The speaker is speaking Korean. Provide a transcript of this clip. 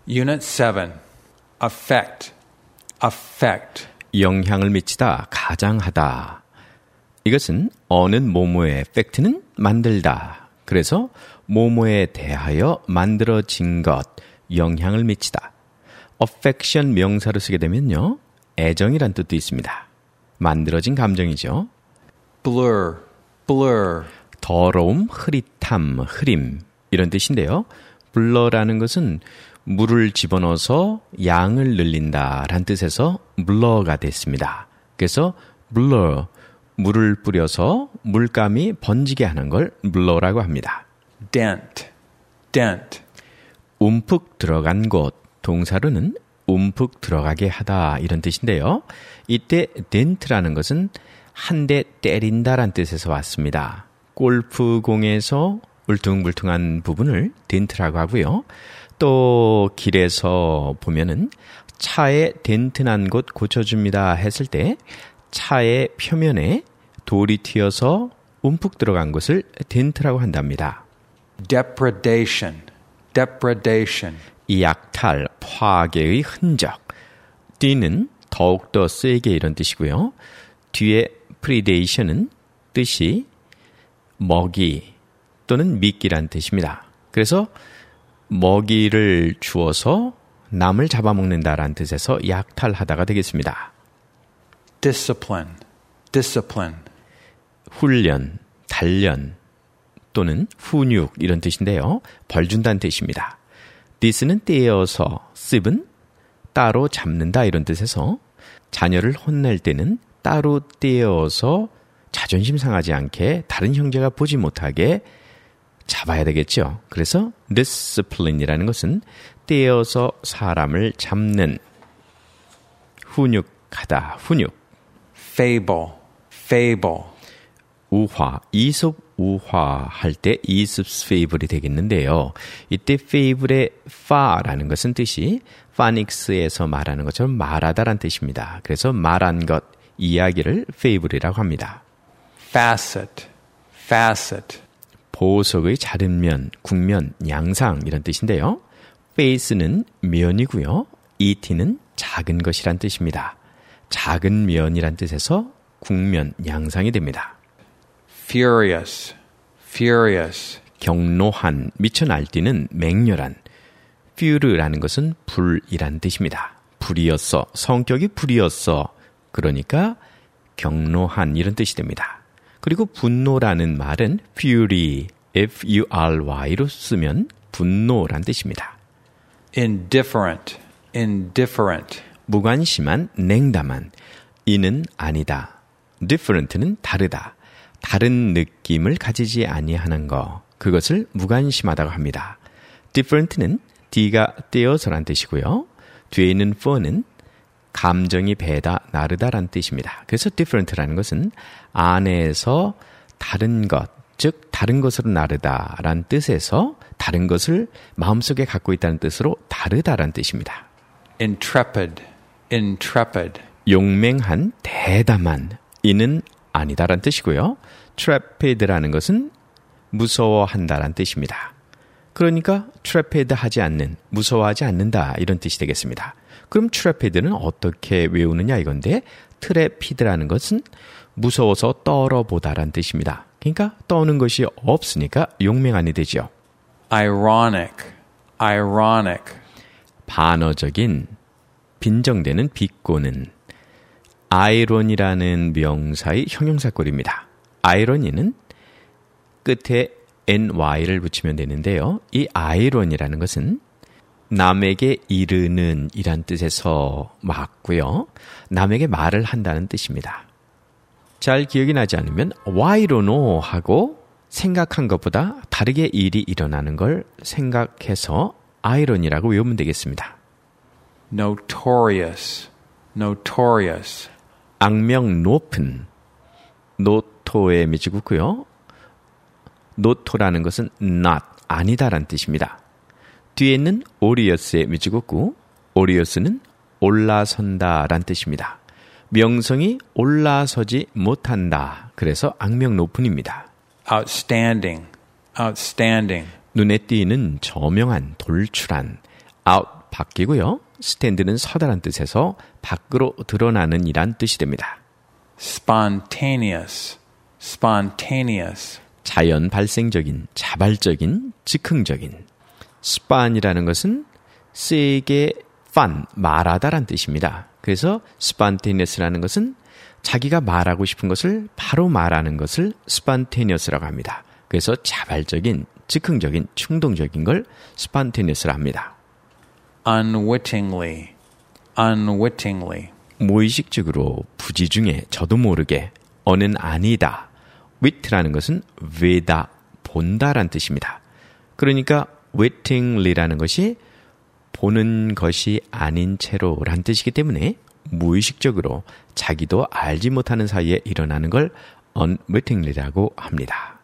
Unit 7. Affect. Affect. 영향을 미치다, 가장하다. 이것은 어느 뭐뭐의 팩트는 만들다. 그래서 뭐뭐에 대하여 만들어진 것, 영향을 미치다. affection 명사로 쓰게 되면요, 애정이란 뜻도 있습니다. 만들어진 감정이죠. Blur. Blur. 더러움, 흐릿함, 흐림 이런 뜻인데요. blur라는 것은 물을 집어넣어서 양을 늘린다라는 뜻에서 blur가 됐습니다. 그래서 blur, 물을 뿌려서 물감이 번지게 하는 걸 blur라고 합니다. Dent. Dent. 움푹 들어간 곳, 동사로는 움푹 들어가게 하다 이런 뜻인데요. 이때 dent라는 것은 한 대 때린다란 뜻에서 왔습니다. 골프공에서 울퉁불퉁한 부분을 dent라고 하고요. 또 길에서 보면은 차에 덴트 난 곳 고쳐줍니다 했을 때 차의 표면에 돌이 튀어서 움푹 들어간 것을 덴트라고 한답니다. Depredation. Depredation. 이 약탈, 파괴의 흔적. D는 더욱더 세게 이런 뜻이고요. 뒤에 predation은 뜻이 먹이 또는 미끼란 뜻입니다. 그래서 먹이를 주어서 남을 잡아먹는다라는 뜻에서 약탈하다가 되겠습니다. Discipline. Discipline. 훈련, 단련 또는 훈육 이런 뜻인데요. 벌 준다는 뜻입니다. this는 떼어서, sib은 따로 잡는다 이런 뜻에서 자녀를 혼낼 때는 따로 떼어서 자존심 상하지 않게 다른 형제가 보지 못하게 잡아야 되겠죠. 그래서 discipline이라는 것은 떼어서 사람을 잡는, 훈육하다, 훈육. Fable. Fable. 우화, 이솝 우화 할 때 이솝's fable이 되겠는데요. 이때 fable의 fa라는 것은 뜻이 파닉스에서 말하는 것처럼 말하다란 뜻입니다. 그래서 말한 것, 이야기를 fable이라고 합니다. Facet. Facet. 보석의 자른 면, 국면, 양상 이런 뜻인데요. face는 면이고요. et는 작은 것이란 뜻입니다. 작은 면이란 뜻에서 국면, 양상이 됩니다. Furious. Furious. 경노한, 미쳐 날뛰는, 맹렬한. fury라는 것은 불이란 뜻입니다. 불이었어, 성격이 불이었어. 그러니까 경노한 이런 뜻이 됩니다. 그리고 분노라는 말은 fury, F-U-R-Y로 쓰면 분노란 뜻입니다. Indifferent. Indifferent. 무관심한, 냉담한. 이는 아니다. different는 다르다. 다른 느낌을 가지지 아니하는 것. 그것을 무관심하다고 합니다. different는 D가 떼어서란 뜻이고요. 뒤에 있는 for는 감정이 배다, 나르다란 뜻입니다. 그래서 different라는 것은 안에서 다른 것, 즉 다른 것으로 나르다란 뜻에서 다른 것을 마음속에 갖고 있다는 뜻으로 다르다란 뜻입니다. Intrepid. Intrepid. 용맹한, 대담한. 이는 아니다란 뜻이고요. trepid라는 것은 무서워한다란 뜻입니다. 그러니까 trepid 하지 않는, 무서워하지 않는다 이런 뜻이 되겠습니다. 그럼 trepid는 어떻게 외우느냐 이건데 trepid라는 것은 무서워서 떨어보다란 뜻입니다. 그러니까 떠는 것이 없으니까 용맹한이 되죠. Ironic. Ironic. 반어적인, 빈정되는, 비꼬는. 아이론이라는 명사의 형용사꼴입니다. 아이러니는 끝에 ny를 붙이면 되는데요. 이 아이론이라는 것은 남에게 이르는 이란 뜻에서 맞고요. 남에게 말을 한다는 뜻입니다. 잘 기억이 나지 않으면 why don't know 하고 생각한 것보다 다르게 일이 일어나는 걸 생각해서 아이론이라고 외우면 되겠습니다. Notorious. Notorious. 악명 높은, 노토에 미치고요. 노토라는 것은 not, 아니다란 뜻입니다. 뒤에 있는 오리어스에 미치고 오리어스는 올라선다란 뜻입니다. 명성이 올라서지 못한다. 그래서 악명 높은입니다. Outstanding. Outstanding. 눈에 띄는 저명한, 돌출한. out 바뀌고요. 스탠드는 서다란 뜻에서 밖으로 드러나는 이란 뜻이 됩니다. spontaneous, spontaneous. 자연 발생적인, 자발적인, 즉흥적인. spon이라는 것은 세게 말하다란 뜻입니다. 그래서 spontaneous라는 것은 자기가 말하고 싶은 것을 바로 말하는 것을 spontaneous라고 합니다. 그래서 자발적인, 즉흥적인, 충동적인 걸 spontaneous라 합니다. unwittingly, unwittingly. 무의식적으로, 부지중에, 저도 모르게, 어는 아니다. wit라는 것은 외다, 본다란 뜻입니다. 그러니까 wittingly라는 것이 보는 것이 아닌 채로란 뜻이기 때문에 무의식적으로 자기도 알지 못하는 사이에 일어나는 걸 unwittingly라고 합니다.